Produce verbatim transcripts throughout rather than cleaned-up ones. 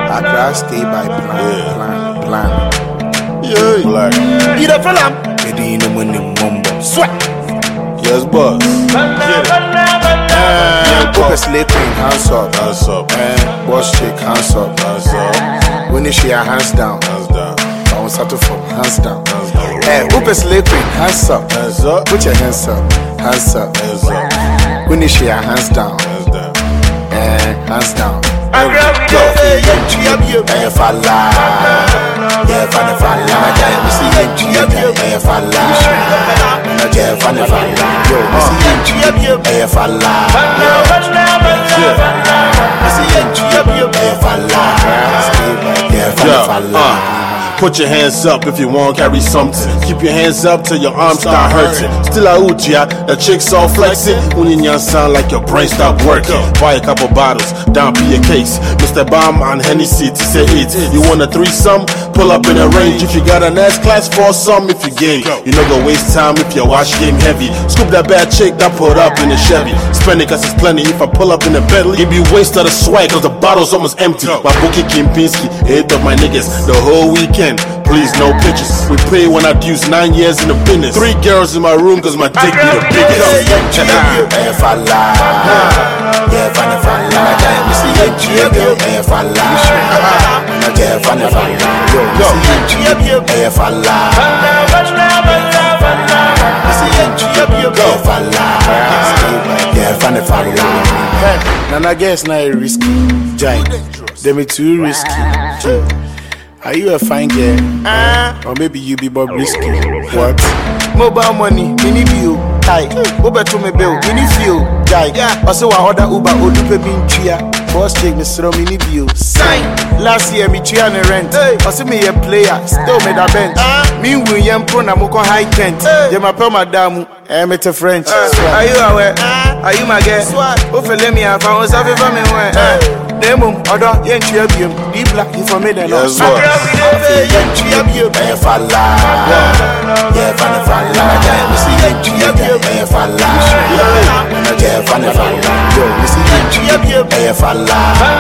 Accra stay by plan, Yeah. plan, plan. Yeah, black. You the fella? Medina money mumbo. Sweat. Yes, boss. Get it. Uh, Pop a sleeping, hands up. Hands up. Uh, boss chick, hands up. Hands up. When you share hands down. Hands down. I want start from hands down. Hands down. Eh, Pop a sleeping, hands up. Hands up. Put your hands up. Hands up. Hands up. When you share hands down. Hands down. Eh, hands down. Go. Eh, falla. Yeah, falla, falla. I see you. Eh, falla. Yeah, falla, falla. Yo, I see you. Eh, falla. Yeah, uh, put your hands up if you want carry something. Keep your hands up till your arms start hurting. Still a utia, the chicks all flexing. When sound like your brain stop working. Buy a couple bottles, down be a case. Mister Bomb and Hennessy to say it. You want a threesome? Pull up in a range. If you got an S class for some, if you game, you no go waste time if your watch game heavy. Scoop that bad chick that put up in a Chevy. Spend it cause it's plenty. If I pull up in a Bentley, it be waste of the swag cause the bottle's almost empty. My bookie Kempinski, head of my niggas the whole weekend. Please no pictures. We pay when I use nine years in the business. Three girls in my room cause my dick be the biggest. Eh, falla. Yeah, falla, falla. I see you. Eh, falla. Yeah, falla, falla. Yo, yo. Eh, falla. I see you. Eh, falla. Yeah, falla, falla. Nana guess now risky. Giant. They me too risky. Are you a fine girl? Uh, or maybe you be Bob risky. What? Mobile money, mini bill. Hi, Uber to me bill, mini fuel. Guy, also I order Uber, Odupe bin tria. Boss check me throw mini bill. Sign. Last year me tria on rent. Also me a player, still made a bench. Me William Pro na moko high tent. They my pe madamu, I met a French. Are you aware? Are you my girl? Hopefully me have found something for me when. Nemo, other yen chiabium, deep black if I made a Yes, boss. Eh, falla. Yeah, falla, falla. I see you. Eh, falla. Yeah, falla, falla. Yo, I see you. Eh, falla.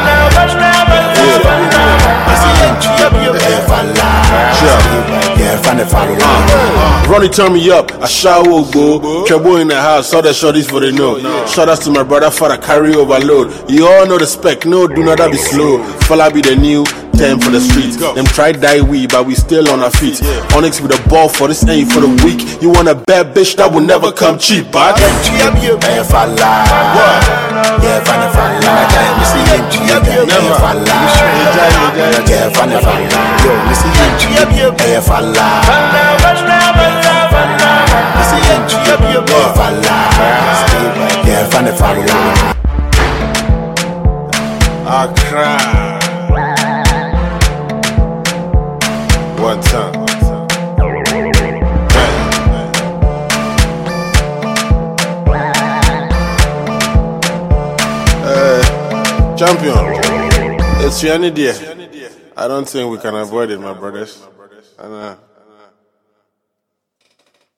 I see you. Eh, falla. Yeah, falla, falla. Ronnie turn me up, I shower go. Kebo in the house, saw the shorties for the know. Shout outs to my brother for the carry overload. You all know the spec, no, do not be slow. Fella be the new ten for the streets. Them try die we, but we still on our feet. Onyx with a ball for this ain't for the week. You want a bad bitch that will never come cheap, but Eh, falla. Yeah, falla, falla. I see you. Eh, falla. Yeah, falla, falla. Yo, I see you. Eh, falla. I see you. Eh, falla. Yeah, falla, falla. Accra. One time. Uh, champion. It's your idea. I don't think we can avoid it, my brothers. And, uh,